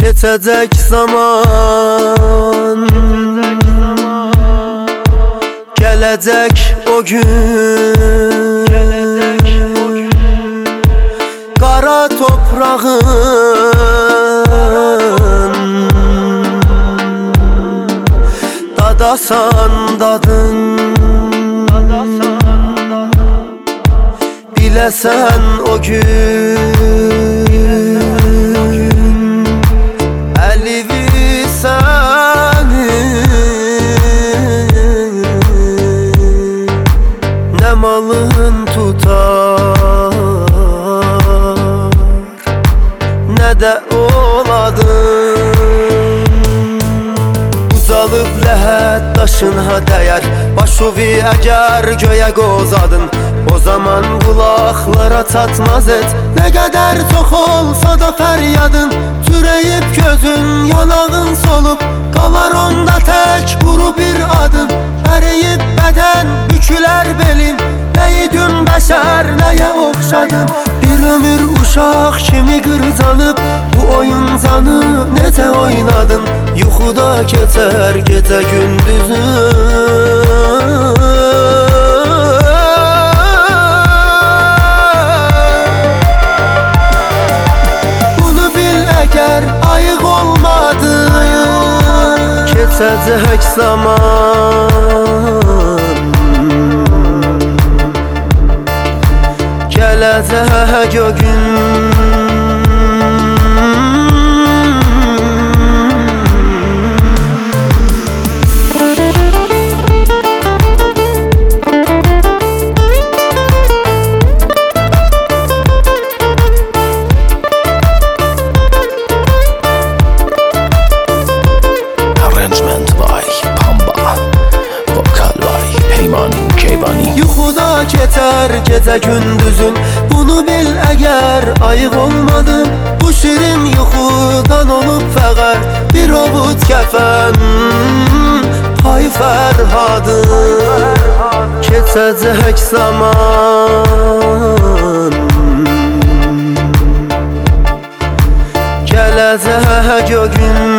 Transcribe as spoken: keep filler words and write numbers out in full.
Keçecek zaman, gelecek o gün, kara toprağın dadasan dadın, bilesen o gün Elvi senin ne malın tutar ne de oladın. Uzalıp ləhət daşına dəyər başuvi əgər göyə qozadın, o zaman qulaqlara çatmaz et. Ne kadar çok olsa da feryadın, türeyip gözün yanağın solup kalar onda tek kuru bir adın. Eriyip beden büküler belin, neydin beşer neye okşadın. Bir ömür uşaq kimi qırcanıb bu oyun zanı nece oynadın. Yuxuda keçer gece gündüzün. Ayık olmadı, geçecek zaman, gelecek o gün. Yuxuda keçer gece gündüzün, bunu bil eğer ayık olmadı. Bu şirin yuxudan olup fəqər bir ovud kəfən pay Fərhadın. Keçəcək zaman, gələcək o gün.